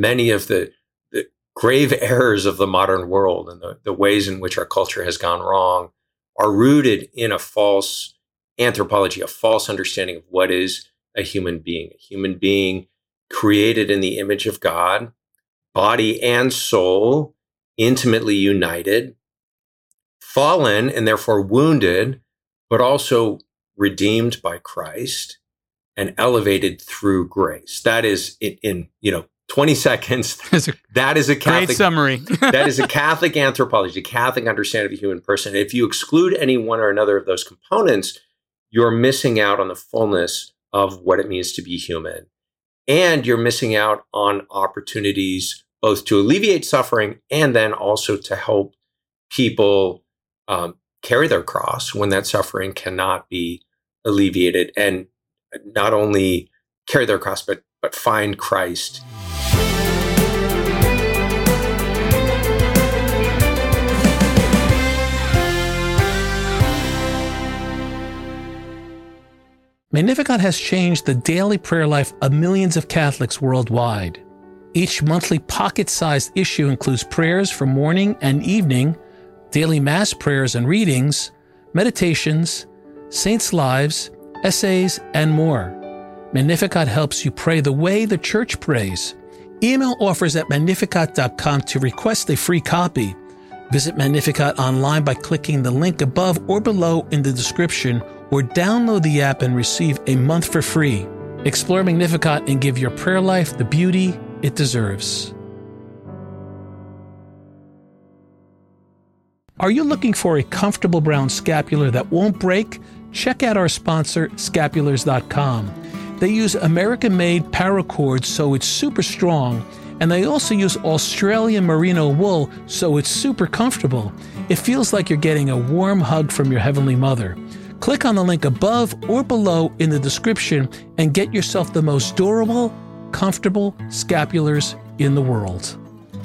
many of the grave errors of the modern world and the ways in which our culture has gone wrong are rooted in a false anthropology, a false understanding of what is a human being created in the image of God, body and soul, intimately united, fallen and therefore wounded, but also redeemed by Christ and elevated through grace. That is in 20 seconds. That is a Catholic great summary. That is a Catholic anthropology, a Catholic understanding of the human person. If you exclude any one or another of those components, you're missing out on the fullness of what it means to be human. And you're missing out on opportunities both to alleviate suffering and then also to help people carry their cross when that suffering cannot be alleviated, and not only carry their cross, but find Christ. Magnificat has changed the daily prayer life of millions of Catholics worldwide. Each monthly pocket-sized issue includes prayers for morning and evening, daily Mass prayers and readings, meditations, saints' lives, essays, and more. Magnificat helps you pray the way the Church prays. Email offers at magnificat.com to request a free copy. Visit Magnificat online by clicking the link above or below in the description, or download the app and receive a month for free. Explore Magnificat and give your prayer life the beauty it deserves. Are you looking for a comfortable brown scapular that won't break? Check out our sponsor, Scapulars.com. They use American-made paracord, so it's super strong, and they also use Australian merino wool, so it's super comfortable. It feels like you're getting a warm hug from your Heavenly Mother. Click on the link above or below in the description and get yourself the most durable, comfortable scapulars in the world.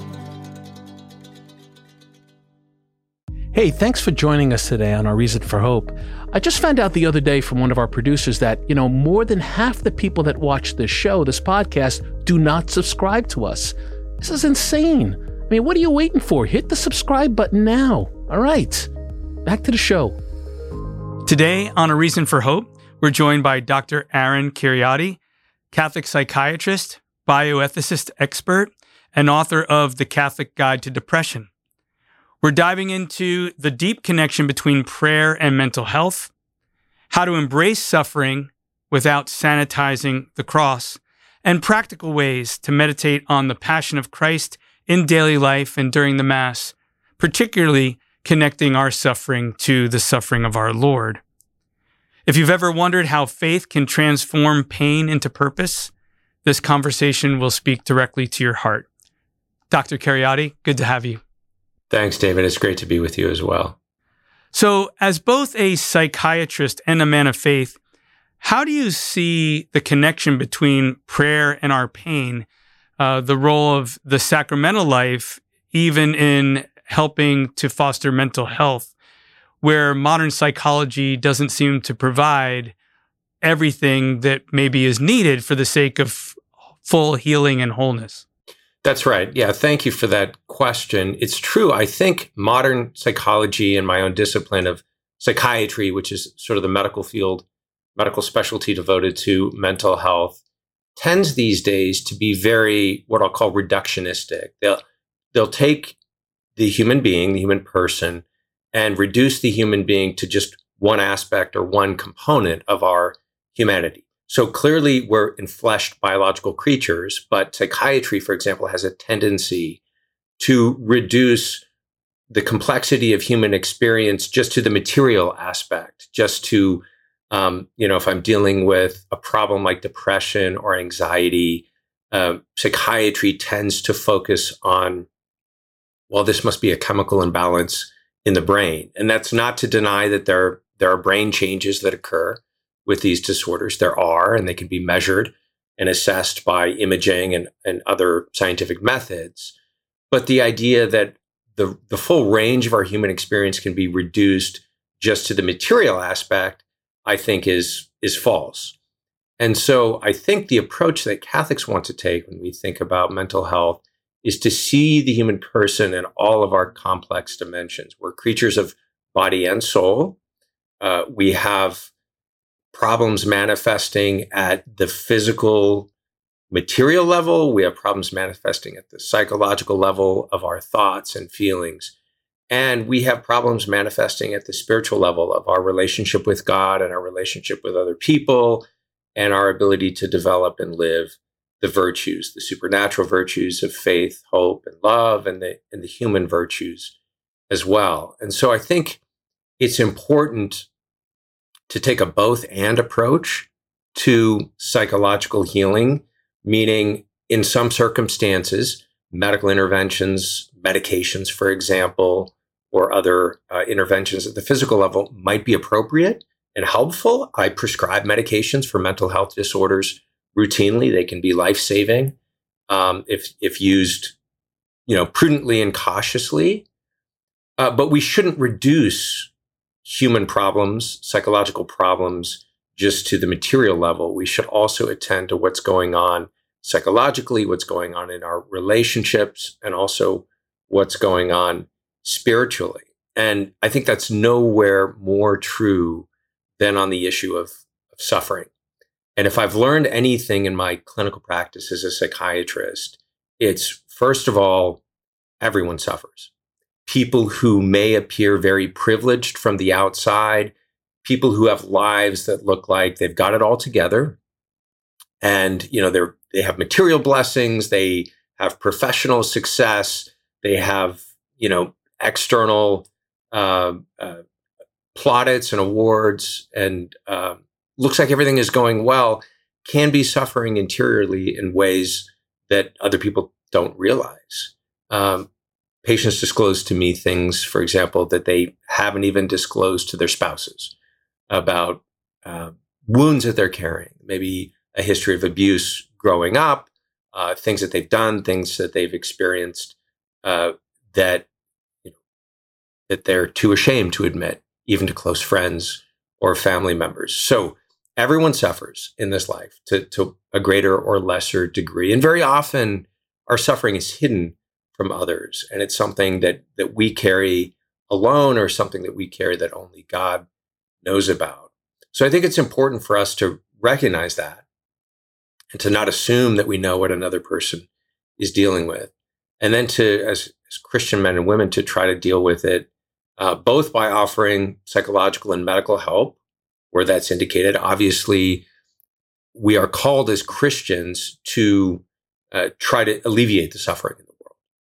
Hey, thanks for joining us today on Our Reason for Hope. I just found out the other day from one of our producers that, more than half the people that watch this show, this podcast, do not subscribe to us. This is insane. I mean, what are you waiting for? Hit the subscribe button now. All right, back to the show. Today on A Reason for Hope, we're joined by Dr. Aaron Kheriaty, Catholic psychiatrist, bioethicist expert, and author of The Catholic Guide to Depression. We're diving into the deep connection between prayer and mental health, how to embrace suffering without sanitizing the cross, and practical ways to meditate on the Passion of Christ in daily life and during the Mass, particularly connecting our suffering to the suffering of our Lord. If you've ever wondered how faith can transform pain into purpose, this conversation will speak directly to your heart. Dr. Kheriaty, good to have you. Thanks, David. It's great to be with you as well. So, as both a psychiatrist and a man of faith, how do you see the connection between prayer and our pain, the role of the sacramental life, even in helping to foster mental health, where modern psychology doesn't seem to provide everything that maybe is needed for the sake of full healing and wholeness? That's right. Yeah, thank you for that question. It's true. I think modern psychology and my own discipline of psychiatry, which is sort of the medical field, medical specialty devoted to mental health, tends these days to be very, what I'll call reductionistic. They'll take the human being, the human person, and reduce the human being to just one aspect or one component of our humanity. So clearly we're enfleshed biological creatures, but psychiatry, for example, has a tendency to reduce the complexity of human experience just to the material aspect, just to, if I'm dealing with a problem like depression or anxiety, psychiatry tends to focus on, well, this must be a chemical imbalance in the brain. And that's not to deny that there are brain changes that occur with these disorders. There are, and they can be measured and assessed by imaging and other scientific methods. But the idea that the full range of our human experience can be reduced just to the material aspect, I think is false. And so I think the approach that Catholics want to take when we think about mental health is to see the human person in all of our complex dimensions. We're creatures of body and soul. We have problems manifesting at the physical, material level. We have problems manifesting at the psychological level of our thoughts and feelings. And we have problems manifesting at the spiritual level of our relationship with God and our relationship with other people and our ability to develop and live the virtues, the supernatural virtues of faith, hope, and love, and the human virtues as well. And so I think it's important to take a both and approach to psychological healing, meaning in some circumstances, medical interventions, medications, for example, or other interventions at the physical level might be appropriate and helpful. I prescribe medications for mental health disorders routinely. They can be life-saving if used, prudently and cautiously. But we shouldn't reduce human problems, psychological problems, just to the material level. We should also attend to what's going on psychologically, what's going on in our relationships, and also what's going on spiritually. And I think that's nowhere more true than on the issue of suffering. And if I've learned anything in my clinical practice as a psychiatrist, it's first of all, everyone suffers. People who may appear very privileged from the outside, people who have lives that look like they've got it all together, and they have material blessings, they have professional success, they have external plaudits and awards, and looks like everything is going well, can be suffering interiorly in ways that other people don't realize. Patients disclose to me things, for example, that they haven't even disclosed to their spouses about wounds that they're carrying, maybe a history of abuse growing up, things that they've done, things that they've experienced that they're too ashamed to admit, even to close friends or family members. So everyone suffers in this life to a greater or lesser degree. And very often our suffering is hidden from others. And it's something that we carry alone, or something that we carry that only God knows about. So I think it's important for us to recognize that and to not assume that we know what another person is dealing with. And then to, as Christian men and women, to try to deal with it both by offering psychological and medical help where that's indicated. Obviously, we are called as Christians to try to alleviate the suffering in the world.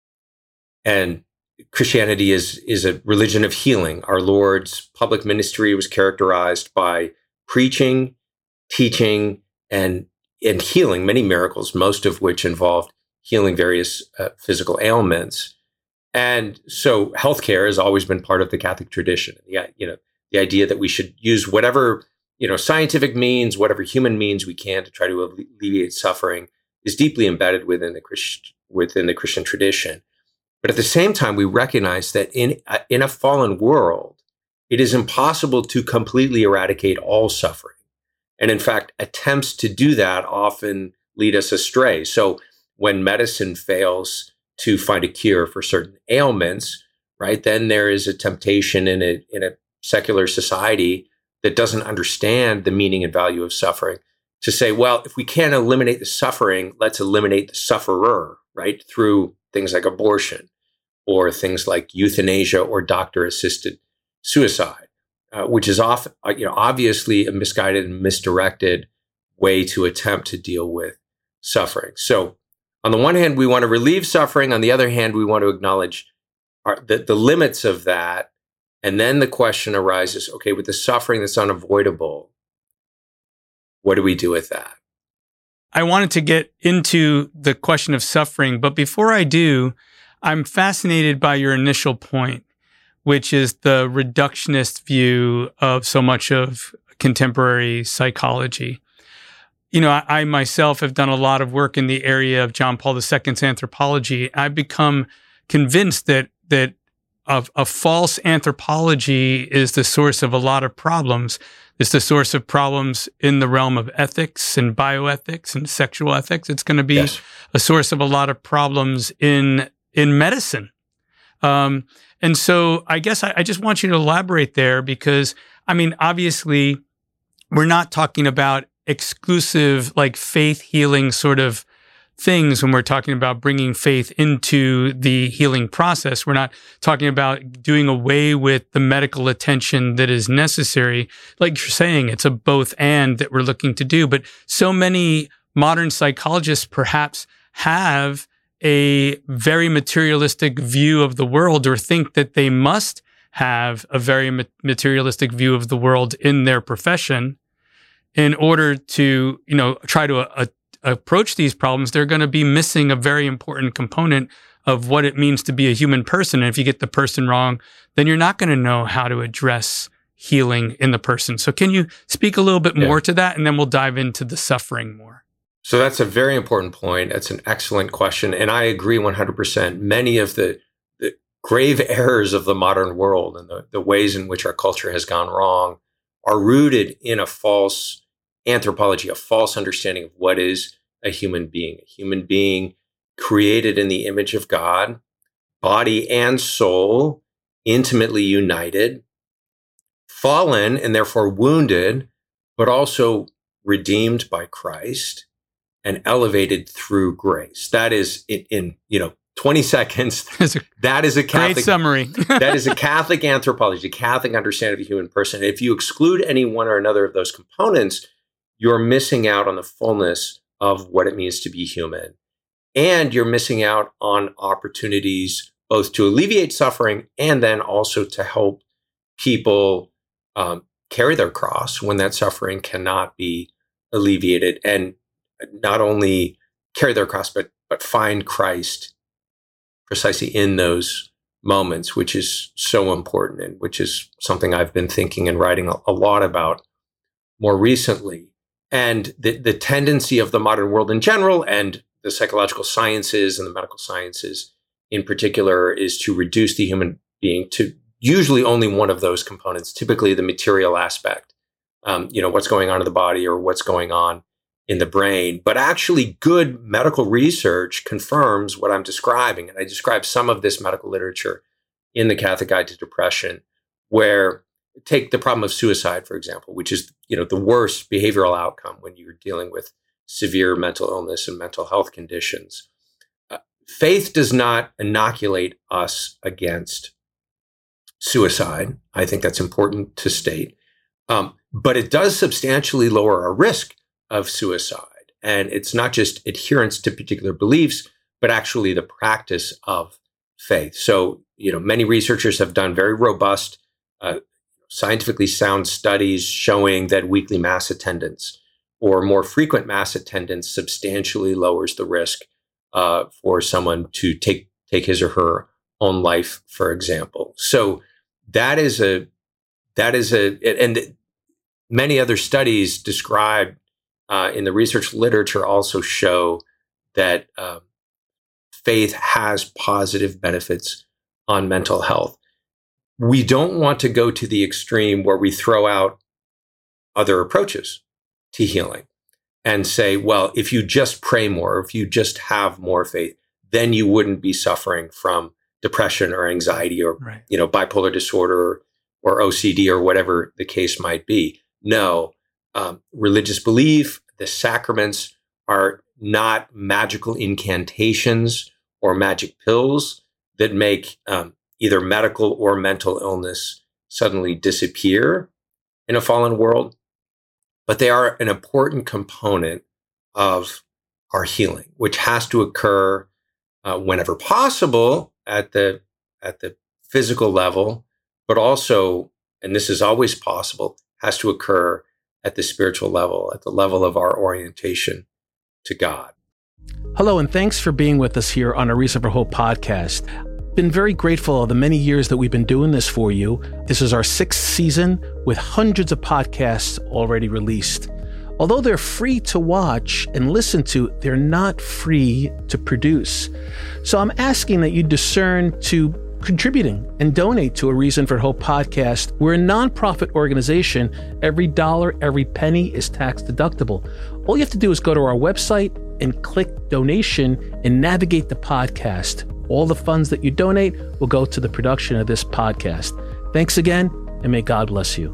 And Christianity is a religion of healing. Our Lord's public ministry was characterized by preaching, teaching, and healing many miracles, most of which involved healing various physical ailments. And so healthcare has always been part of the Catholic tradition. The idea that we should use whatever, scientific means, whatever human means we can to try to alleviate suffering is deeply embedded within the Christian tradition. But at the same time, we recognize that in a fallen world, it is impossible to completely eradicate all suffering. And in fact, attempts to do that often lead us astray. So when medicine fails to find a cure for certain ailments, right, then there is a temptation in a secular society that doesn't understand the meaning and value of suffering to say, well, if we can't eliminate the suffering, let's eliminate the sufferer, right, through things like abortion or things like euthanasia or doctor-assisted suicide, which is often, obviously a misguided and misdirected way to attempt to deal with suffering. So on the one hand, we want to relieve suffering. On the other hand, we want to acknowledge the limits of that. And then the question arises, okay, with the suffering that's unavoidable, what do we do with that? I wanted to get into the question of suffering, but before I do, I'm fascinated by your initial point, which is the reductionist view of so much of contemporary psychology. I myself have done a lot of work in the area of John Paul II's anthropology. I've become convinced that a false anthropology is the source of a lot of problems. It's the source of problems in the realm of ethics and bioethics and sexual ethics. It's going to be a source of a lot of problems in medicine. And so I guess I just want you to elaborate there because, I mean, obviously, we're not talking about exclusive, like faith healing sort of things when we're talking about bringing faith into the healing process. We're not talking about doing away with the medical attention that is necessary. Like you're saying, it's a both and that we're looking to do. But so many modern psychologists perhaps have a very materialistic view of the world or think that they must have a very materialistic view of the world in their profession in order to, try to approach these problems. They're going to be missing a very important component of what it means to be a human person. And if you get the person wrong, then you're not going to know how to address healing in the person. So can you speak a little bit more to that? And then we'll dive into the suffering more. So that's a very important point. That's an excellent question. And I agree 100%. Many of the grave errors of the modern world and the ways in which our culture has gone wrong are rooted in a false anthropology, a false understanding of what is a human being created in the image of God, body and soul, intimately united, fallen and therefore wounded, but also redeemed by Christ and elevated through grace. That is in 20 seconds. That is a Catholic great summary. That is a Catholic anthropology, a Catholic understanding of the human person. If you exclude any one or another of those components, you're missing out on the fullness of what it means to be human. And you're missing out on opportunities both to alleviate suffering and then also to help people carry their cross when that suffering cannot be alleviated, and not only carry their cross, but find Christ precisely in those moments, which is so important and which is something I've been thinking and writing a lot about more recently. And the tendency of the modern world in general and the psychological sciences and the medical sciences in particular is to reduce the human being to usually only one of those components, typically the material aspect, what's going on in the body or what's going on in the brain. But actually good medical research confirms what I'm describing. And I describe some of this medical literature in the Catholic Guide to Depression, where take the problem of suicide, for example, which is, the worst behavioral outcome when you're dealing with severe mental illness and mental health conditions. Faith does not inoculate us against suicide. I think that's important to state. But it does substantially lower our risk of suicide. And it's not just adherence to particular beliefs, but actually the practice of faith. So, many researchers have done very robust, scientifically sound studies showing that weekly mass attendance or more frequent mass attendance substantially lowers the risk for someone to take his or her own life, for example. So and many other studies describe in the research literature also show that faith has positive benefits on mental health. We don't want to go to the extreme where we throw out other approaches to healing and say, well, if you just pray more, if you just have more faith, then you wouldn't be suffering from depression or anxiety or, bipolar disorder or OCD or whatever the case might be. No, religious belief, the sacraments are not magical incantations or magic pills that make either medical or mental illness suddenly disappear in a fallen world, but they are an important component of our healing, which has to occur whenever possible at the physical level, but also, and this is always possible, has to occur at the spiritual level, at the level of our orientation to God. Hello, and thanks for being with us here on A Reason for Hope podcast. Been very grateful of the many years that we've been doing this for you. This is our 6th season with hundreds of podcasts already released. Although they're free to watch and listen to, they're not free to produce. So I'm asking that you discern to contributing and donate to A Reason for Hope podcast. We're a nonprofit organization. Every dollar, every penny is tax deductible. All you have to do is go to our website and click donation and navigate the podcast. All the funds that you donate will go to the production of this podcast. Thanks again, and may God bless you.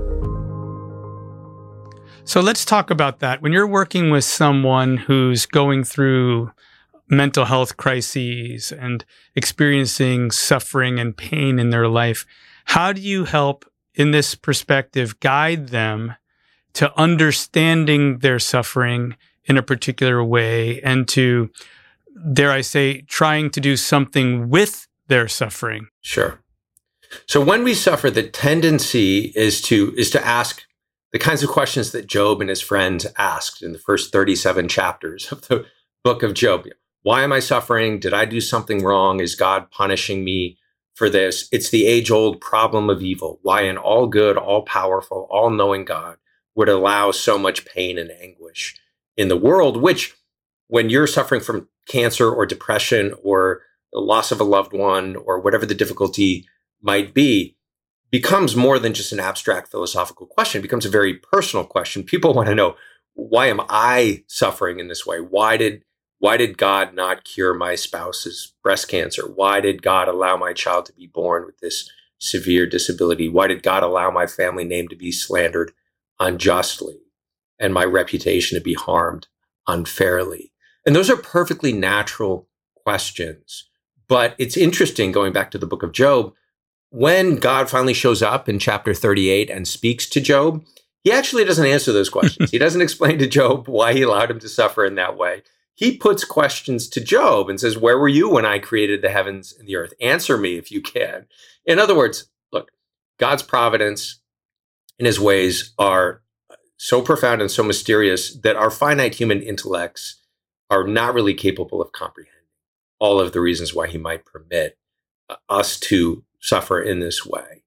So let's talk about that. When you're working with someone who's going through mental health crises and experiencing suffering and pain in their life, how do you help, in this perspective, guide them to understanding their suffering in a particular way and to, dare I say, trying to do something with their suffering? Sure. So when we suffer, the tendency is to ask the kinds of questions that Job and his friends asked in the first 37 chapters of the book of Job. Why am I suffering? Did I do something wrong? Is God punishing me for this? It's the age-old problem of evil. Why an all-good, all-powerful, all-knowing God would allow so much pain and anguish in the world, which, when you're suffering from cancer or depression or the loss of a loved one or whatever the difficulty might be, becomes more than just an abstract philosophical question. It becomes a very personal question. People want to know, why am I suffering in this way? Why did God not cure my spouse's breast cancer? Why did God allow my child to be born with this severe disability? Why did God allow my family name to be slandered unjustly and my reputation to be harmed unfairly? And those are perfectly natural questions. But it's interesting, going back to the book of Job, when God finally shows up in chapter 38 and speaks to Job, he actually doesn't answer those questions. He doesn't explain to Job why he allowed him to suffer in that way. He puts questions to Job and says, where were you when I created the heavens and the earth? Answer me if you can. In other words, look, God's providence and his ways are so profound and so mysterious that our finite human intellects are not really capable of comprehending all of the reasons why he might permit us to suffer in this way,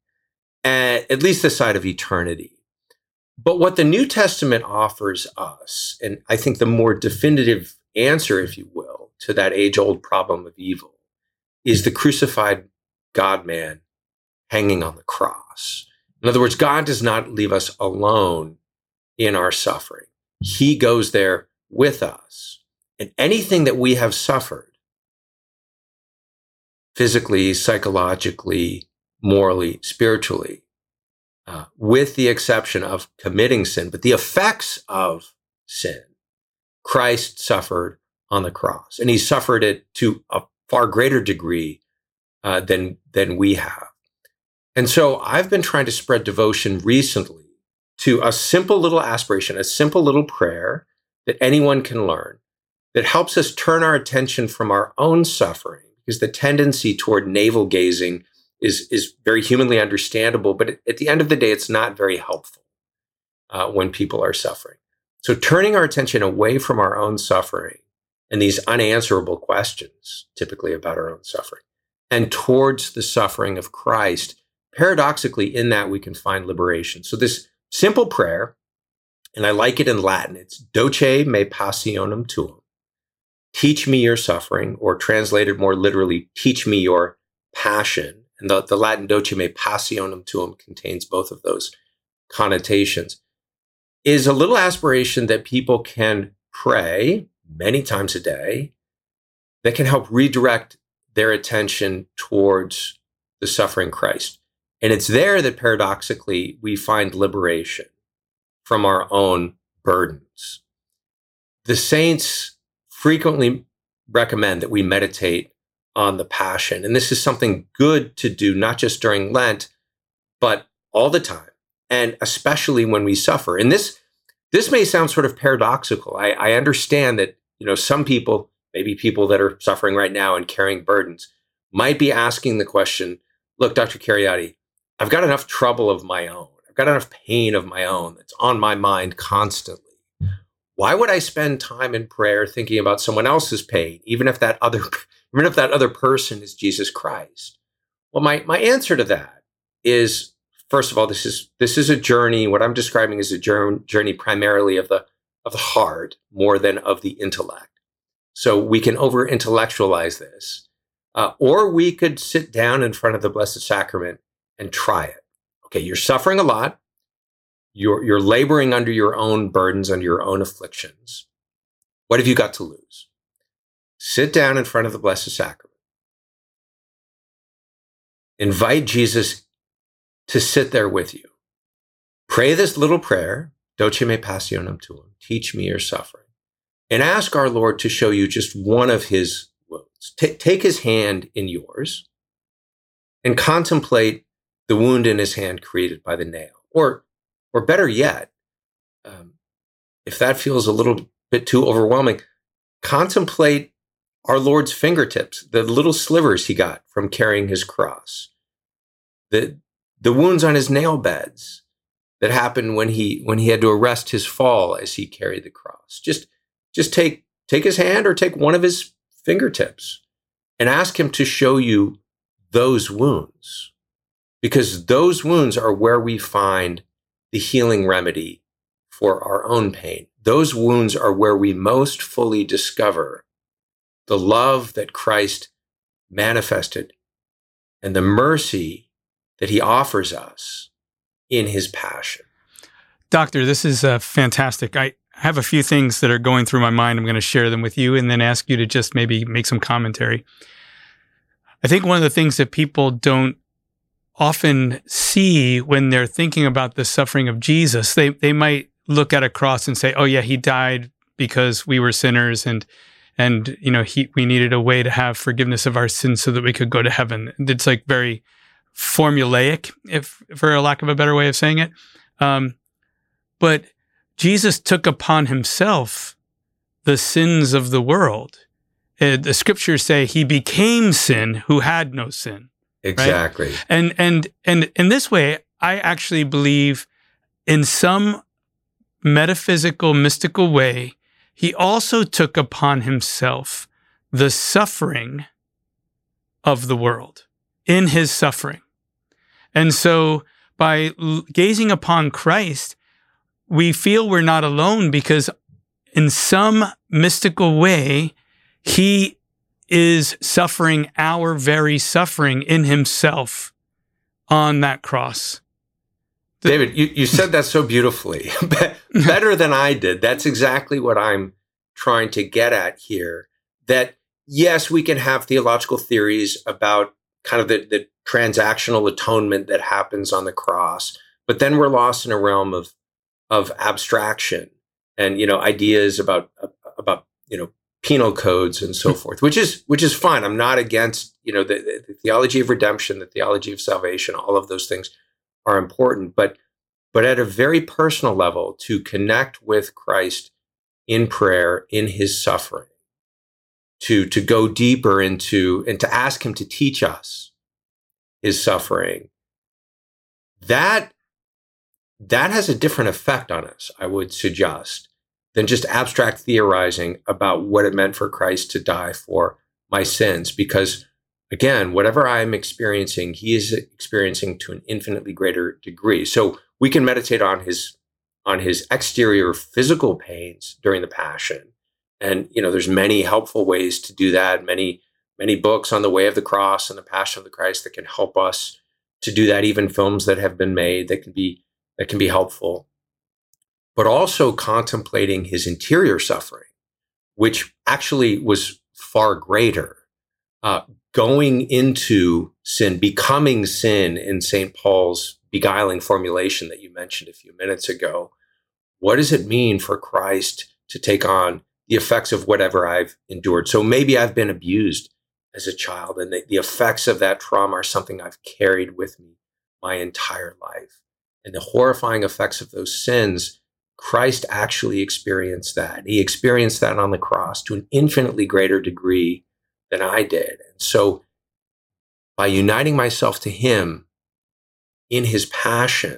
at least this side of eternity. But what the New Testament offers us, and I think the more definitive answer, if you will, to that age-old problem of evil, is the crucified God-man hanging on the cross. In other words, God does not leave us alone in our suffering. He goes there with us. And anything that we have suffered, physically, psychologically, morally, spiritually, with the exception of committing sin, but the effects of sin, Christ suffered on the cross, and he suffered it to a far greater degree than we have. And so I've been trying to spread devotion recently to a simple little aspiration, a simple little prayer that anyone can learn that helps us turn our attention from our own suffering, because the tendency toward navel gazing is very humanly understandable, but at the end of the day, it's not very helpful when people are suffering. So turning our attention away from our own suffering and these unanswerable questions, typically about our own suffering, and towards the suffering of Christ, paradoxically, in that we can find liberation. So this simple prayer, and I like it in Latin, it's Doce me passionem tuum. Teach me your suffering, or translated more literally, teach me your passion. And the Latin Doce me passionem tuum contains both of those connotations, is a little aspiration that people can pray many times a day that can help redirect their attention towards the suffering Christ. And it's there that paradoxically we find liberation from our own burdens. The saints frequently recommend that we meditate on the Passion. And this is something good to do, not just during Lent, but all the time, and especially when we suffer. And this may sound sort of paradoxical. I understand that, some people, maybe people that are suffering right now and carrying burdens, might be asking the question, look, Dr. Kheriaty, I've got enough trouble of my own. I've got enough pain of my own that's on my mind constantly. Why would I spend time in prayer thinking about someone else's pain, even if that other person is Jesus Christ? Well, my answer to that is, first of all, this is a journey. What I'm describing is a journey primarily of the heart more than of the intellect. So we can over-intellectualize this. Or we could sit down in front of the Blessed Sacrament and try it. Okay, you're suffering a lot. You're laboring under your own burdens, under your own afflictions. What have you got to lose? Sit down in front of the Blessed Sacrament. Invite Jesus to sit there with you. Pray this little prayer, Doce me passionem tuum, teach me your suffering, and ask our Lord to show you just one of his wounds. Take his hand in yours and contemplate the wound in his hand created by the nail. Or better yet, if that feels a little bit too overwhelming, contemplate our Lord's fingertips, the little slivers he got from carrying his cross, the wounds on his nail beds that happened when he had to arrest his fall as he carried the cross. Just take his hand or take one of his fingertips and ask him to show you those wounds, because those wounds are where we find the healing remedy for our own pain. Those wounds are where we most fully discover the love that Christ manifested and the mercy that he offers us in his passion. Doctor, this is fantastic. I have a few things that are going through my mind. I'm going to share them with you and then ask you to just maybe make some commentary. I think one of the things that people don't often see when they're thinking about the suffering of Jesus, they might look at a cross and say, oh yeah, he died because we were sinners and you know, we needed a way to have forgiveness of our sins so that we could go to heaven. It's like very formulaic, if for a lack of a better way of saying it. But Jesus took upon himself the sins of the world. The scriptures say he became sin who had no sin. Exactly. Right? And in this way, I actually believe in some metaphysical, mystical way, he also took upon himself the suffering of the world in his suffering. And so by gazing upon Christ, we feel we're not alone because in some mystical way, he is suffering our very suffering in himself on that cross. David, you said that so beautifully, better than I did. That's exactly what I'm trying to get at here. That yes, we can have theological theories about kind of the transactional atonement that happens on the cross, but then we're lost in a realm of abstraction and, you know, ideas about you know, penal codes and so forth, which is fine. I'm not against, you know, the theology of redemption, the theology of salvation. All of those things are important, but at a very personal level, to connect with Christ in prayer, in his suffering, to go deeper into and to ask him to teach us his suffering, that has a different effect on us, I would suggest, than just abstract theorizing about what it meant for Christ to die for my sins. Because again, whatever I'm experiencing, he is experiencing to an infinitely greater degree. So we can meditate on his exterior physical pains during the Passion. And, you know, there's many helpful ways to do that. Many books on the way of the cross and the Passion of the Christ that can help us to do that. Even films that have been made that can be helpful. But also contemplating his interior suffering, which actually was far greater. Going into sin, becoming sin in St. Paul's beguiling formulation that you mentioned a few minutes ago. What does it mean for Christ to take on the effects of whatever I've endured? So maybe I've been abused as a child, and the effects of that trauma are something I've carried with me my entire life. And the horrifying effects of those sins, Christ actually experienced that. He experienced that on the cross to an infinitely greater degree than I did. And so by uniting myself to him in his passion,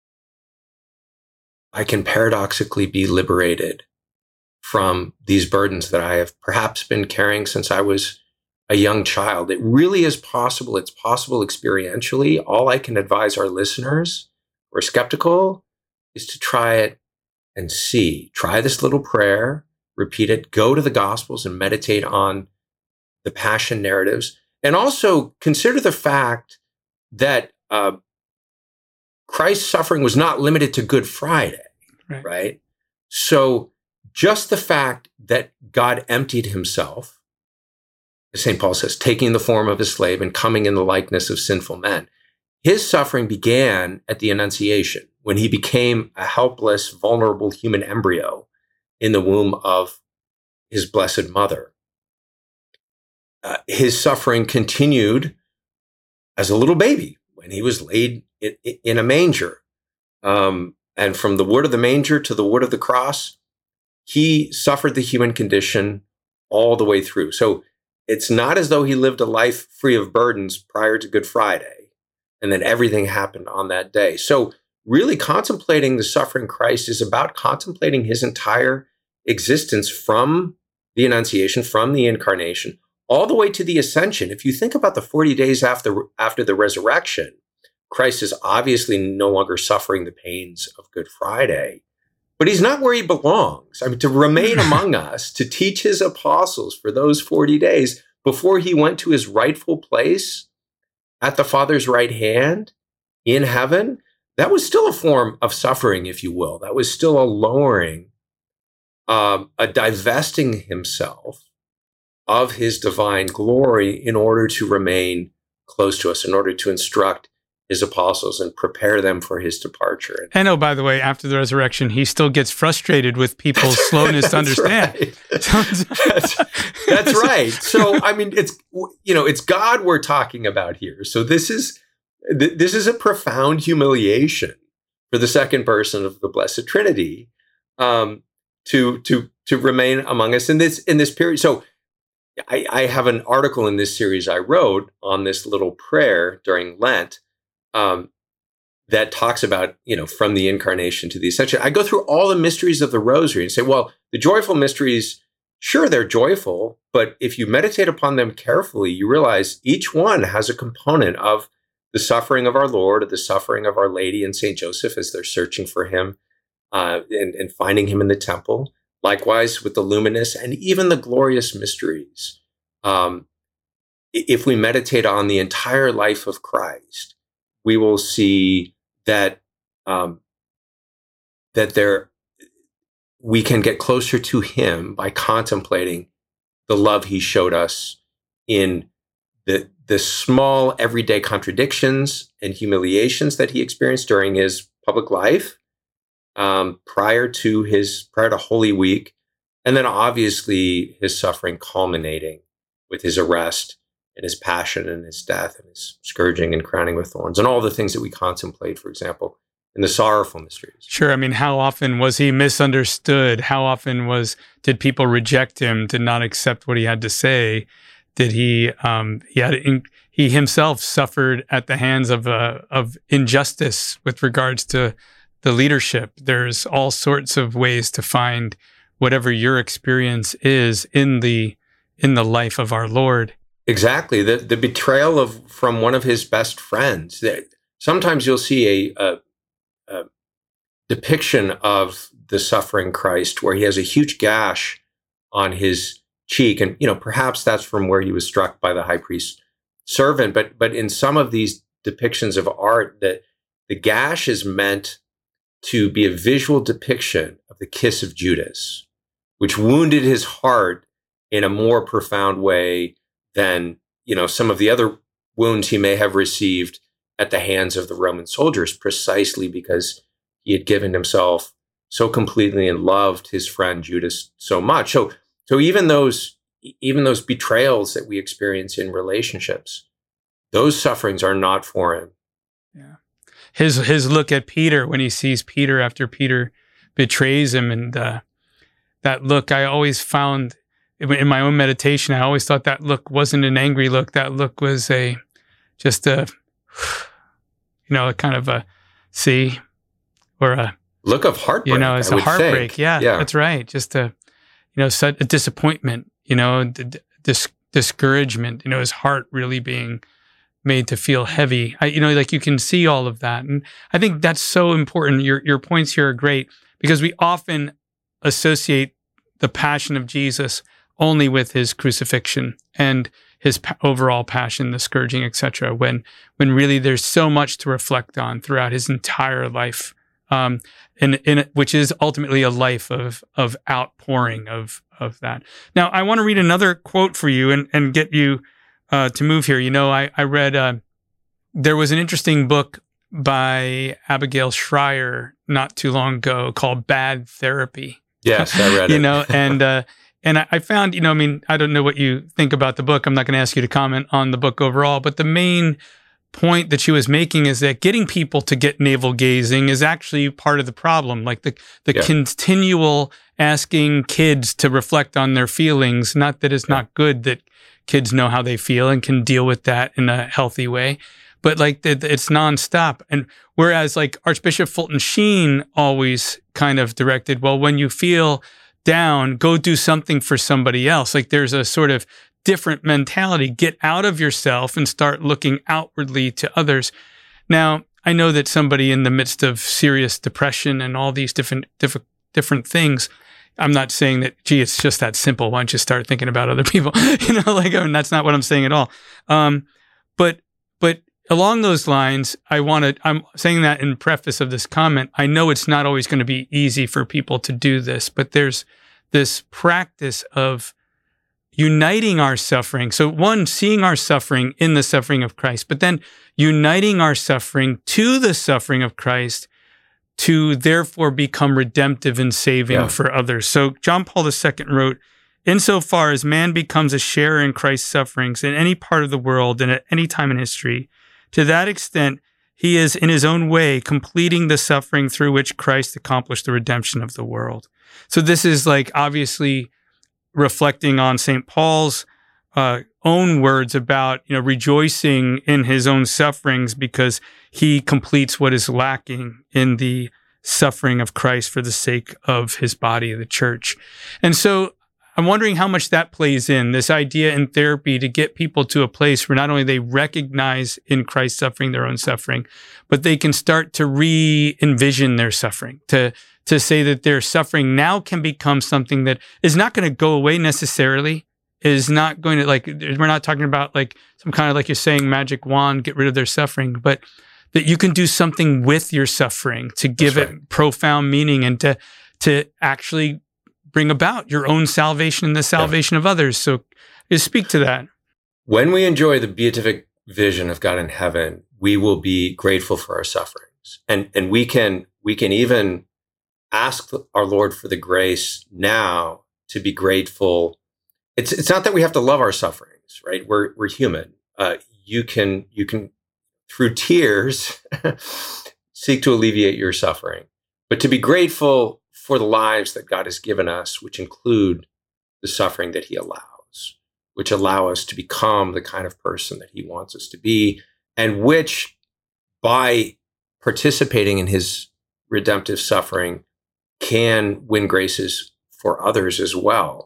I can paradoxically be liberated from these burdens that I have perhaps been carrying since I was a young child. It really is possible. It's possible experientially. All I can advise our listeners who are skeptical is to try it and see. Try this little prayer, repeat it, go to the Gospels and meditate on the Passion narratives, And also consider the fact that Christ's suffering was not limited to Good Friday, right? So just the fact that God emptied himself, as St. Paul says, taking the form of a slave and coming in the likeness of sinful men, his suffering began at the Annunciation, when he became a helpless, vulnerable human embryo in the womb of his Blessed Mother. His suffering continued as a little baby when he was laid in a manger. And from the wood of the manger to the wood of the cross, he suffered the human condition all the way through. So it's not as though he lived a life free of burdens prior to Good Friday, and then everything happened on that day. So really contemplating the suffering Christ is about contemplating his entire existence from the Annunciation, from the Incarnation, all the way to the Ascension. If you think about the 40 days after the resurrection, Christ is obviously no longer suffering the pains of Good Friday, but he's not where he belongs. I mean, to remain among us, to teach his apostles for those 40 days before he went to his rightful place at the Father's right hand in heaven, that was still a form of suffering, if you will. That was still a lowering, a divesting himself of his divine glory in order to remain close to us, in order to instruct his apostles and prepare them for his departure. And oh, by the way, after the resurrection, he still gets frustrated with people's slowness to understand. Right. That's right. So, I mean, it's God we're talking about here. So this is a profound humiliation for the second person of the Blessed Trinity, to remain among us in this period. So I have an article in this series I wrote on this little prayer during Lent, that talks about, from the Incarnation to the Ascension. I go through all the mysteries of the Rosary and say, well, the joyful mysteries, sure, they're joyful, but if you meditate upon them carefully, you realize each one has a component of the suffering of our Lord, or the suffering of Our Lady and St. Joseph as they're searching for him and finding him in the temple. Likewise with the luminous and even the glorious mysteries. If we meditate on the entire life of Christ, we will see that we can get closer to him by contemplating the love he showed us in the small everyday contradictions and humiliations that he experienced during his public life, prior to Holy Week, and then obviously his suffering culminating with his arrest and his passion and his death and his scourging and crowning with thorns and all the things that we contemplate, for example, in the sorrowful mysteries. Sure. I mean, how often was he misunderstood? How often did people reject him, did not accept what he had to say? Did he himself suffered at the hands of injustice with regards to the leadership? There's all sorts of ways to find whatever your experience is in the life of our Lord. Exactly. The betrayal from one of his best friends. Sometimes you'll see a depiction of the suffering Christ where he has a huge gash on his cheek. And, perhaps that's from where he was struck by the high priest's servant. But in some of these depictions of art, that the gash is meant to be a visual depiction of the kiss of Judas, which wounded his heart in a more profound way than, some of the other wounds he may have received at the hands of the Roman soldiers, precisely because he had given himself so completely and loved his friend Judas so much. So even those betrayals that we experience in relationships, those sufferings are not foreign. Yeah. His look at Peter when he sees Peter after Peter betrays him, and that look, I always found in my own meditation, I always thought that look wasn't an angry look. That look was just a kind of a or a look of heartbreak. It's a heartbreak. Yeah, that's right. Just a disappointment. Discouragement. His heart really being made to feel heavy. You can see all of that, and I think that's so important. Your points here are great because we often associate the passion of Jesus only with his crucifixion and his overall passion, the scourging, etc. When really there's so much to reflect on throughout his entire life, which is ultimately a life of outpouring of that. Now, I want to read another quote for you and get you to move here. I read there was an interesting book by Abigail Shrier not too long ago called Bad Therapy. Yes, I read it. And I found, I don't know what you think about the book. I'm not going to ask you to comment on the book overall, but the main point that she was making is that getting people to get navel gazing is actually part of the problem. Like the continual asking kids to reflect on their feelings, not that it's not good that kids know how they feel and can deal with that in a healthy way, but like it's nonstop. And whereas like Archbishop Fulton Sheen always kind of directed, well, when you feel down, go do something for somebody else. Like there's a sort of different mentality. Get out of yourself and start looking outwardly to others. Now, I know that somebody in the midst of serious depression and all these different things, I'm not saying that, gee, it's just that simple. Why don't you start thinking about other people? That's not what I'm saying at all. But along those lines, I'm saying that in preface of this comment, I know it's not always going to be easy for people to do this, but there's this practice of uniting our suffering. So one, seeing our suffering in the suffering of Christ, but then uniting our suffering to the suffering of Christ to therefore become redemptive and saving for others. So John Paul II wrote, insofar as man becomes a sharer in Christ's sufferings in any part of the world and at any time in history, to that extent, he is in his own way completing the suffering through which Christ accomplished the redemption of the world. So this is like obviously reflecting on St. Paul's own words about, rejoicing in his own sufferings because he completes what is lacking in the suffering of Christ for the sake of his body, the church. And so I'm wondering how much that plays in, this idea in therapy to get people to a place where not only they recognize in Christ's suffering their own suffering, but they can start to re-envision their suffering, to say that their suffering now can become something that is not going to go away necessarily, is not going to, like, we're not talking about like some kind of, like you're saying, magic wand, get rid of their suffering, but that you can do something with your suffering to give it profound meaning and to actually bring about your own salvation and the salvation of others. So just speak to that. When we enjoy the beatific vision of God in heaven, we will be grateful for our sufferings. And we can even ask our Lord for the grace now to be grateful. It's not that we have to love our sufferings, right? We're human. You can through tears seek to alleviate your suffering, but to be grateful for the lives that God has given us, which include the suffering that he allows, which allow us to become the kind of person that he wants us to be, and which, by participating in his redemptive suffering, can win graces for others as well,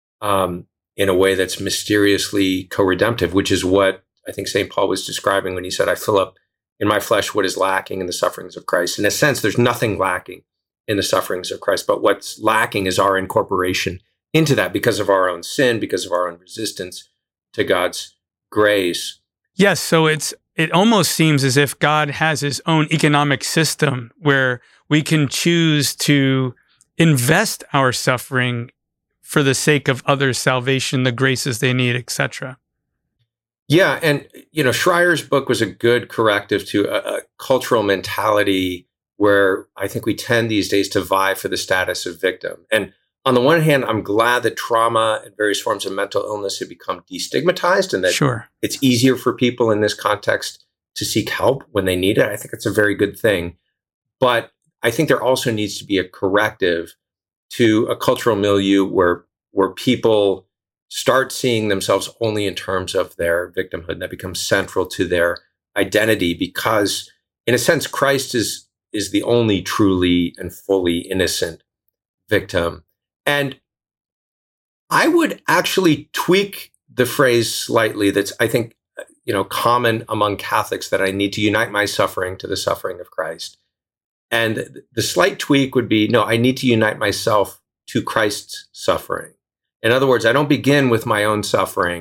in a way that's mysteriously co-redemptive, which is what I think St. Paul was describing when he said, I fill up in my flesh what is lacking in the sufferings of Christ. In a sense, there's nothing lacking in the sufferings of Christ, but what's lacking is our incorporation into that because of our own sin, because of our own resistance to God's grace. Yes, so it almost seems as if God has his own economic system where we can choose to invest our suffering for the sake of others' salvation, the graces they need, etc. Yeah, and Shrier's book was a good corrective to a cultural mentality where I think we tend these days to vie for the status of victim. And on the one hand, I'm glad that trauma and various forms of mental illness have become destigmatized and that it's easier for people in this context to seek help when they need it. I think it's a very good thing. But I think there also needs to be a corrective to a cultural milieu where people start seeing themselves only in terms of their victimhood. That becomes central to their identity because, in a sense, Christ is the only truly and fully innocent victim. And I would actually tweak the phrase slightly that's, I think, common among Catholics, that I need to unite my suffering to the suffering of Christ. And the slight tweak would be, no, I need to unite myself to Christ's suffering. In other words, I don't begin with my own suffering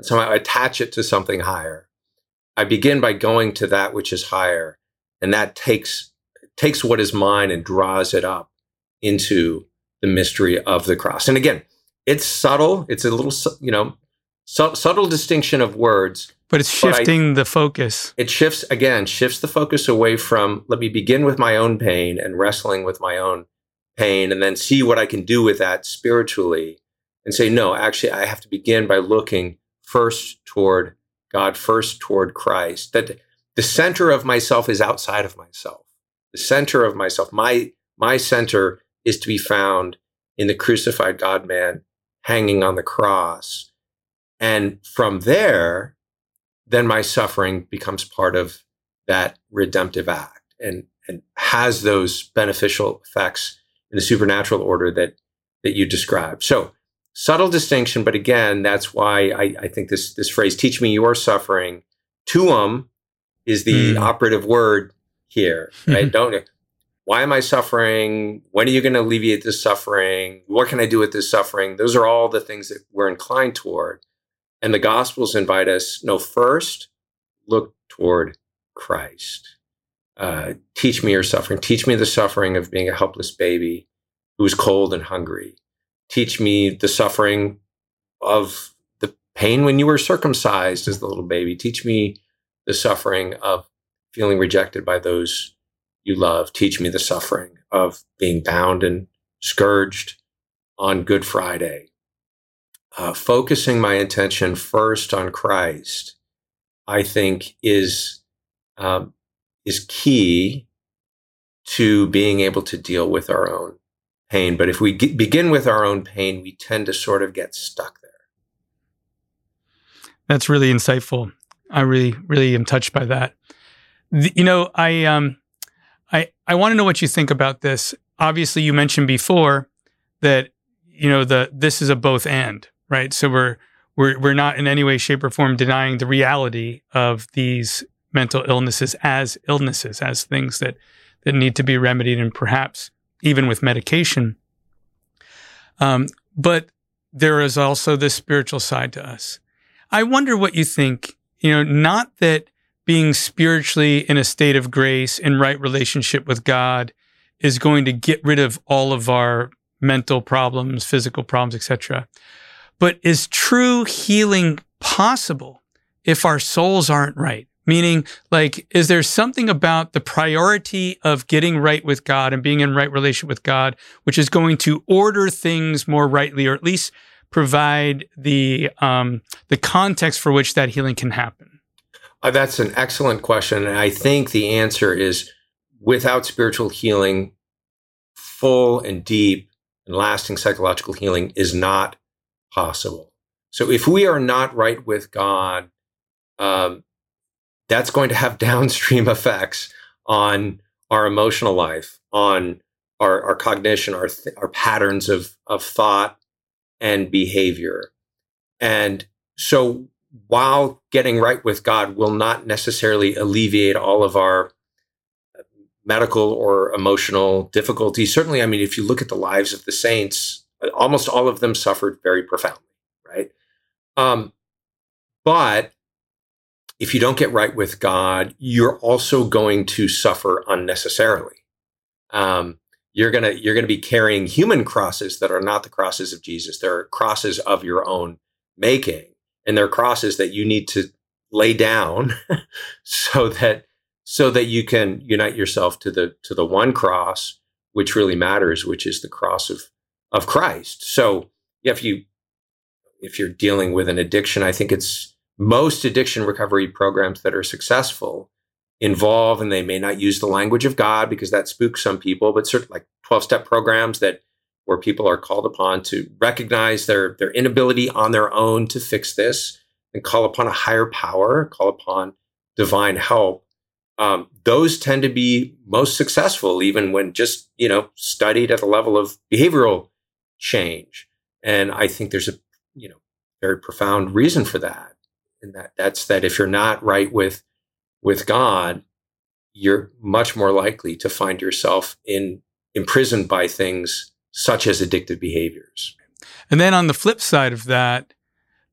and somehow attach it to something higher. I begin by going to that which is higher, and that takes what is mine and draws it up into the mystery of the cross. And again, it's subtle. It's a little, subtle distinction of words. But it's shifting the focus. It shifts the focus away from, let me begin with my own pain and wrestling with my own pain, and then see what I can do with that spiritually, and say, no, actually, I have to begin by looking first toward God, first toward Christ. That the center of myself is outside of myself. The center of myself, my center is to be found in the crucified God-man hanging on the cross. And from there, then my suffering becomes part of that redemptive act and has those beneficial effects in the supernatural order that you described. So subtle distinction, but again, that's why I think this phrase, teach me your suffering, tuum is the operative word here, right? Why am I suffering? When are you going to alleviate this suffering? What can I do with this suffering? Those are all the things that we're inclined toward. And the Gospels invite us, no, first, look toward Christ. Teach me your suffering. Teach me the suffering of being a helpless baby who was cold and hungry. Teach me the suffering of the pain when you were circumcised as the little baby. Teach me the suffering of feeling rejected by those you love. Teach me the suffering of being bound and scourged on Good Friday. Focusing my attention first on Christ, I think, is key to being able to deal with our own pain. But if we begin with our own pain, we tend to sort of get stuck there. That's really insightful. I really, really am touched by that. I want to know what you think about this. Obviously, you mentioned before that this is a both and, right? So we're not in any way, shape, or form denying the reality of these mental illnesses, as things that need to be remedied, and perhaps even with medication. But there is also this spiritual side to us. I wonder what you think. Not that being spiritually in a state of grace and right relationship with God is going to get rid of all of our mental problems, physical problems, etc. But is true healing possible if our souls aren't right? Meaning, is there something about the priority of getting right with God and being in right relationship with God, which is going to order things more rightly, or at least provide the context for which that healing can happen? That's an excellent question. And I think the answer is, without spiritual healing, full and deep and lasting psychological healing is not possible. So if we are not right with God, that's going to have downstream effects on our emotional life, on our cognition, our patterns of thought and behavior. And so while getting right with God will not necessarily alleviate all of our medical or emotional difficulties, certainly, if you look at the lives of the saints, almost all of them suffered very profoundly, right? But if you don't get right with God, you're also going to suffer unnecessarily. You're gonna be carrying human crosses that are not the crosses of Jesus. They're crosses of your own making, and they're crosses that you need to lay down so that you can unite yourself to the one cross which really matters, which is the cross of Christ. So if you're dealing with an addiction, I think it's most addiction recovery programs that are successful involve, and they may not use the language of God because that spooks some people, but certainly like 12-step programs where people are called upon to recognize their inability on their own to fix this and call upon a higher power, call upon divine help. Those tend to be most successful, even when just, studied at the level of behavioral change. And I think there's a, very profound reason for that. And that's that if you're not right with God, you're much more likely to find yourself imprisoned by things such as addictive behaviors. And then on the flip side of that,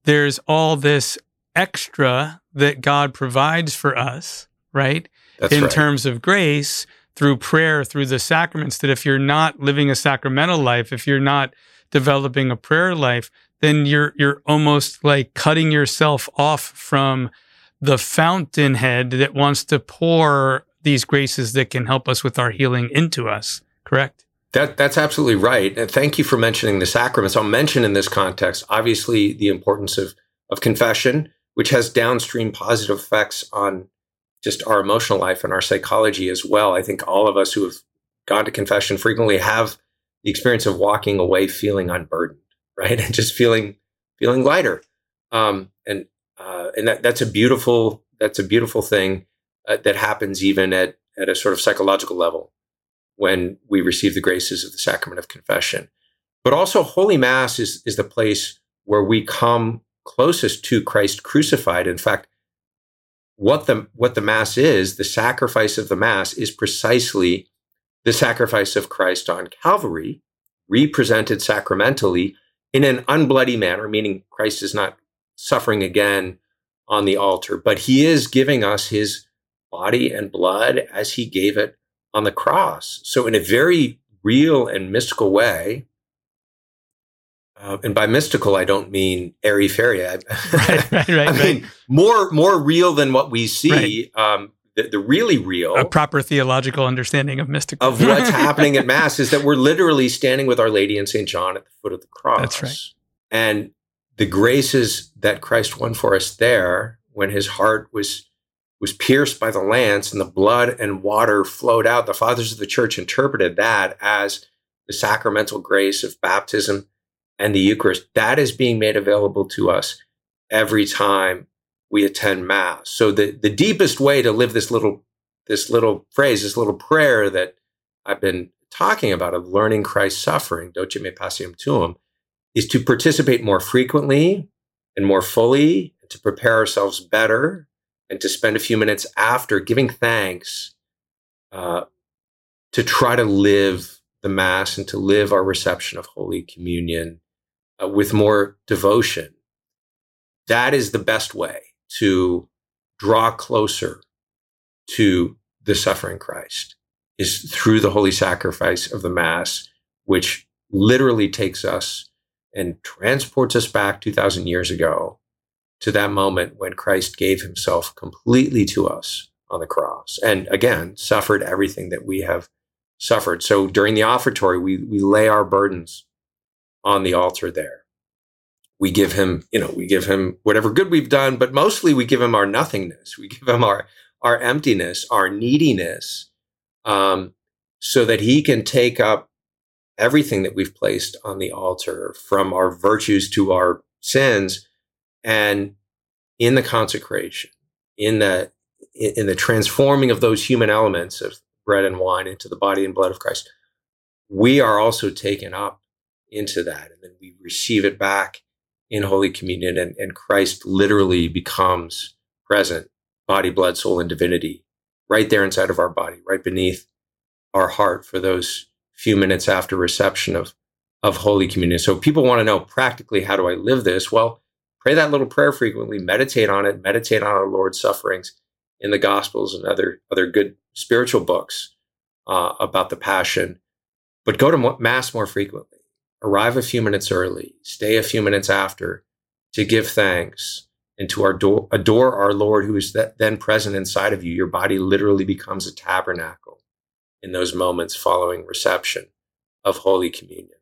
there's all this extra that God provides for us, right? That's in right. terms of grace, through prayer, through the sacraments, that if you're not living a sacramental life, if you're not developing a prayer life, then you're almost like cutting yourself off from the fountainhead that wants to pour these graces that can help us with our healing into us, correct? That's absolutely right. And thank you for mentioning the sacraments. I'll mention in this context, obviously, the importance of confession, which has downstream positive effects on just our emotional life and our psychology as well. I think all of us who have gone to confession frequently have the experience of walking away feeling unburdened, right? And just feeling lighter. And that's a beautiful thing that happens even at a sort of psychological level when we receive the graces of the sacrament of confession. But also Holy Mass is the place where we come closest to Christ crucified. In fact, what the Mass is, the sacrifice of the Mass, is precisely the sacrifice of Christ on Calvary, represented sacramentally in an unbloody manner, meaning Christ is not suffering again on the altar, but he is giving us his body and blood as he gave it on the cross. So in a very real and mystical way, and by mystical, I don't mean airy-fairy. Right. I mean, more real than what we see, right. The really real. A proper theological understanding of mystical. Of what's happening at Mass is that we're literally standing with Our Lady and St. John at the foot of the cross. That's right. And the graces that Christ won for us there, when his heart was pierced by the lance and the blood and water flowed out, the fathers of the church interpreted that as the sacramental grace of baptism and the Eucharist. That is being made available to us every time we attend Mass. So the deepest way to live this little phrase, this little prayer that I've been talking about of learning Christ's suffering, Doce me passio tuum, is to participate more frequently and more fully, and to prepare ourselves better, and to spend a few minutes after giving thanks to try to live the Mass and to live our reception of Holy Communion with more devotion. That is the best way to draw closer to the suffering Christ, is through the holy sacrifice of the Mass, which literally takes us and transports us back 2,000 years ago to that moment when Christ gave himself completely to us on the cross, and again, suffered everything that we have suffered. So during the offertory, we lay our burdens on the altar there. We give him whatever good we've done, but mostly we give him our nothingness. We give him our emptiness, our neediness, so that he can take up everything that we've placed on the altar, from our virtues to our sins. And in the consecration, in the transforming of those human elements of bread and wine into the body and blood of Christ, we are also taken up into that. And then we receive it back in Holy Communion, and Christ literally becomes present, body, blood, soul, and divinity, right there inside of our body, right beneath our heart for those few minutes after reception of Holy Communion. So people want to know practically, how do I live this? Well, pray that little prayer frequently, meditate on it, meditate on our Lord's sufferings in the Gospels and other good spiritual books about the Passion, but go to Mass more frequently. Arrive a few minutes early, stay a few minutes after to give thanks and to adore our Lord, who is then present inside of you. Your body literally becomes a tabernacle in those moments following reception of Holy Communion.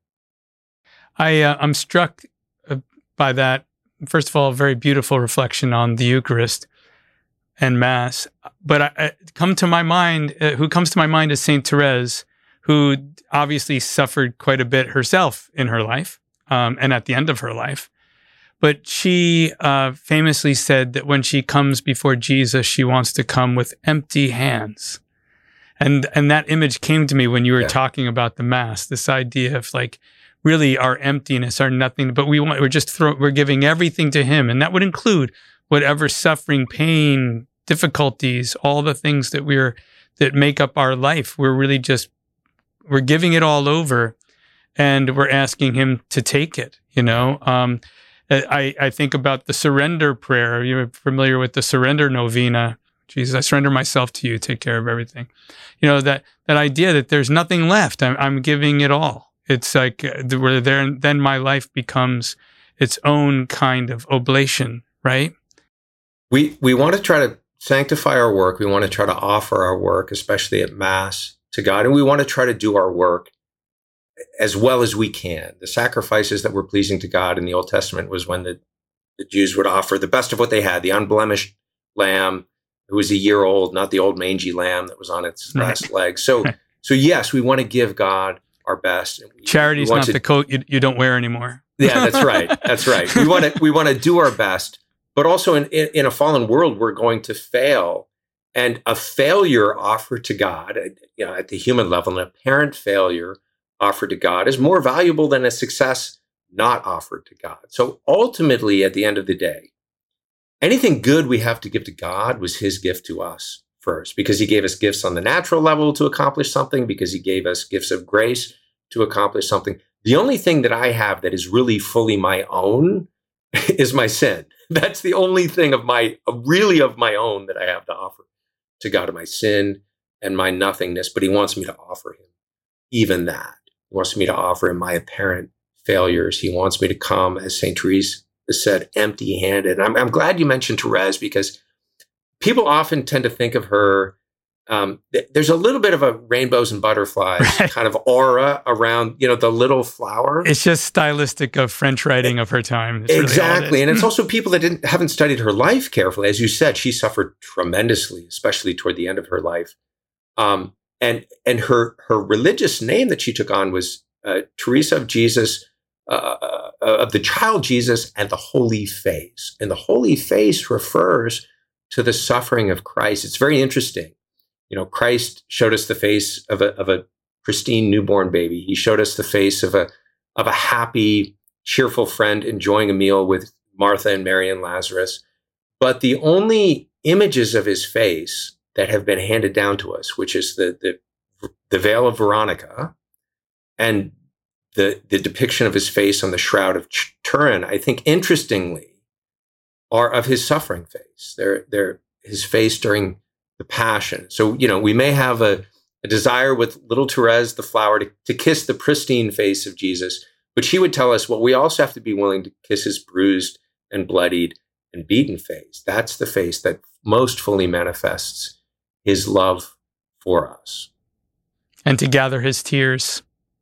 I'm struck by that. First of all, a very beautiful reflection on the Eucharist and Mass. But who comes to my mind is Saint Therese, who obviously suffered quite a bit herself in her life and at the end of her life. But she famously said that when she comes before Jesus, she wants to come with empty hands. And that image came to me when you were talking about the Mass, this idea of like really our emptiness, our nothing, but we're giving everything to him. And that would include whatever suffering, pain, difficulties, all the things that make up our life. We're giving it all over, and we're asking him to take it, I think about the surrender prayer. You're familiar with the surrender novena. Jesus, I surrender myself to you. Take care of everything. That idea that there's nothing left. I'm giving it all. It's like where then my life becomes its own kind of oblation, right? We want to try to sanctify our work. We want to try to offer our work, especially at Mass, to God. And we want to try to do our work as well as we can. The sacrifices that were pleasing to God in the Old Testament was when the Jews would offer the best of what they had, the unblemished lamb who was a year old, not the old mangy lamb that was on its last leg. So yes, we want to give God our best. Charity's not the coat you don't wear anymore. Yeah, that's right. That's right. We want to do our best, but also in a fallen world, we're going to fail. And a failure offered to God, at the human level, an apparent failure offered to God is more valuable than a success not offered to God. So ultimately, at the end of the day, anything good we have to give to God was his gift to us first, because he gave us gifts on the natural level to accomplish something, because he gave us gifts of grace to accomplish something. The only thing that I have that is really fully my own is my sin. That's the only thing of my own that I have to offer to God, my sin and my nothingness. But he wants me to offer him even that. He wants me to offer him my apparent failures. He wants me to come, as St. Therese said, empty-handed. And I'm glad you mentioned Therese, because people often tend to think of her. There's a little bit of a rainbows and butterflies kind of aura around, the little flower. It's just stylistic of French writing of her time. It's exactly. Really and it's also people that haven't studied her life carefully. As you said, she suffered tremendously, especially toward the end of her life. And her religious name that she took on was Teresa of Jesus, of the Child Jesus and the Holy Face. And the Holy Face refers to the suffering of Christ. It's very interesting. Christ showed us the face of a pristine newborn baby. He showed us the face of a happy, cheerful friend enjoying a meal with Martha and Mary and Lazarus. But the only images of his face that have been handed down to us, which is the veil of Veronica and the depiction of his face on the Shroud of Turin, I think, interestingly, are of his suffering face. They're his face during the Passion. So, we may have a desire with little Therese, the flower, to kiss the pristine face of Jesus, but she would tell us, well, we also have to be willing to kiss his bruised and bloodied and beaten face. That's the face that most fully manifests his love for us. And to gather his tears.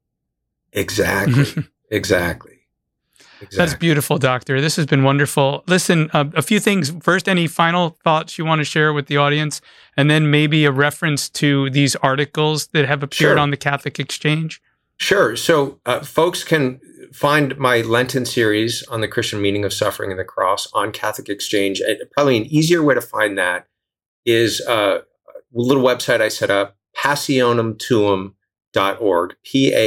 Exactly. Exactly. That's beautiful, Doctor. This has been wonderful. Listen, a few things. First, any final thoughts you want to share with the audience? And then maybe a reference to these articles that have appeared on the Catholic Exchange? Sure. So folks can find my Lenten series on the Christian meaning of suffering and the cross on Catholic Exchange. And probably an easier way to find that is a little website I set up, passionumtuum.org,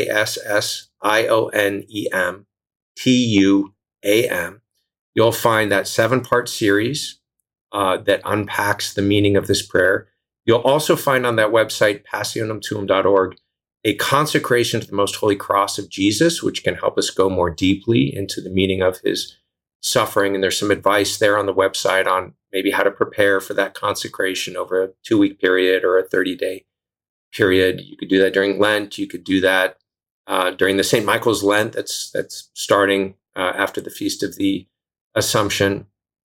PASSIONEMTUAM. You'll find that 7-part series that unpacks the meaning of this prayer. You'll also find on that website, passionumtuum.org, a consecration to the Most Holy Cross of Jesus, which can help us go more deeply into the meaning of his suffering. And there's some advice there on the website on maybe how to prepare for that consecration over a 2-week period or a 30-day period. You could do that during Lent. You could do that during the St. Michael's Lent that's starting after the Feast of the Assumption.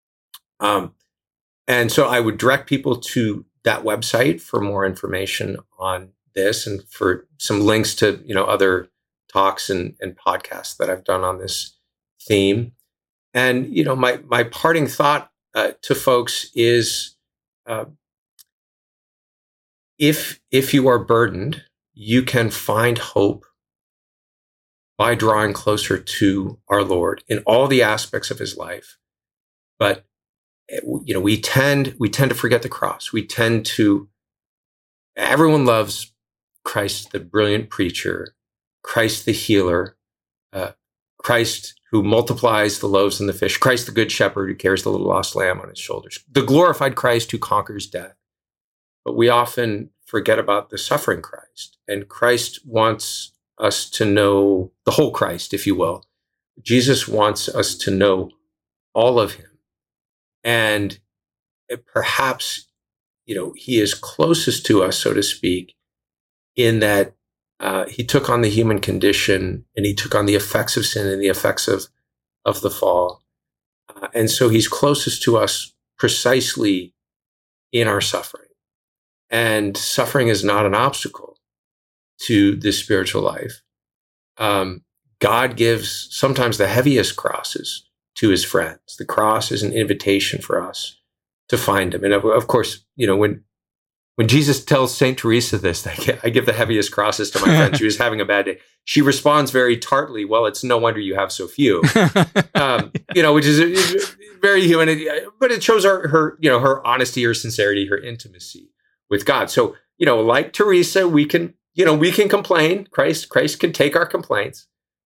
And so I would direct people to that website for more information on this and for some links to other talks and podcasts that I've done on this theme. And my parting thought to folks is, if you are burdened, you can find hope by drawing closer to our Lord in all the aspects of his life. But we tend to forget the cross. Everyone loves Christ, the brilliant preacher, Christ the healer, Christ who multiplies the loaves and the fish, Christ the good shepherd who carries the little lost lamb on his shoulders, the glorified Christ who conquers death. But we often forget about the suffering Christ. And Christ wants us to know the whole Christ, if you will. Jesus wants us to know all of him. And perhaps, he is closest to us, so to speak, in that he took on the human condition, and he took on the effects of sin and the effects of the fall. And so he's closest to us precisely in our suffering. And suffering is not an obstacle to this spiritual life. God gives sometimes the heaviest crosses to his friends. The cross is an invitation for us to find him. And of course, when Jesus tells St. Teresa this, I give the heaviest crosses to my friend. She was having a bad day. She responds very tartly, well, it's no wonder you have so few, which is very human, but it shows her honesty, her sincerity, her intimacy with God. So, like Teresa, we can complain. Christ can take our complaints.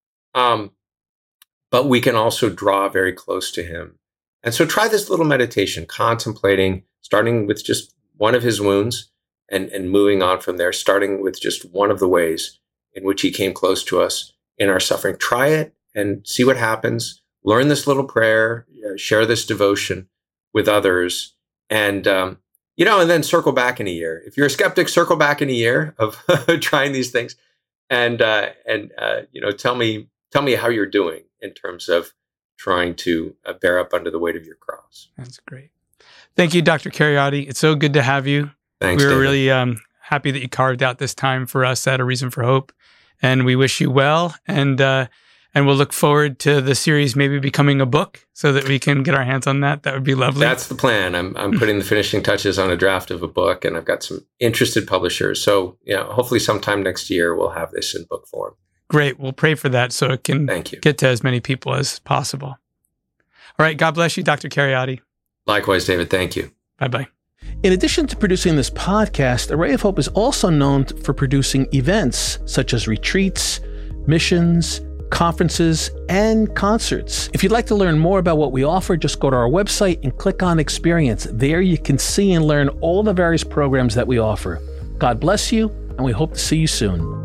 But we can also draw very close to him. And so try this little meditation, contemplating, starting with just one of his wounds and moving on from there, starting with just one of the ways in which he came close to us in our suffering. Try it and see what happens. Learn this little prayer, share this devotion with others, and then circle back in a year. If you're a skeptic, circle back in a year of trying these things, and tell me how you're doing in terms of trying to bear up under the weight of your cross. That's great. Thank you, Dr. Kheriaty. It's so good to have you. Thanks, We're David. really happy that you carved out this time for us at A Reason for Hope, and we wish you well. And we'll look forward to the series maybe becoming a book so that we can get our hands on that. That would be lovely. That's the plan. I'm putting the finishing touches on a draft of a book, and I've got some interested publishers. So, hopefully sometime next year we'll have this in book form. Great. We'll pray for that so it can get to as many people as possible. All right. God bless you, Dr. Kheriaty. Likewise, David. Thank you. Bye-bye. In addition to producing this podcast, A Ray of Hope is also known for producing events such as retreats, missions, conferences, and concerts. If you'd like to learn more about what we offer, just go to our website and click on Experience. There you can see and learn all the various programs that we offer. God bless you, and we hope to see you soon.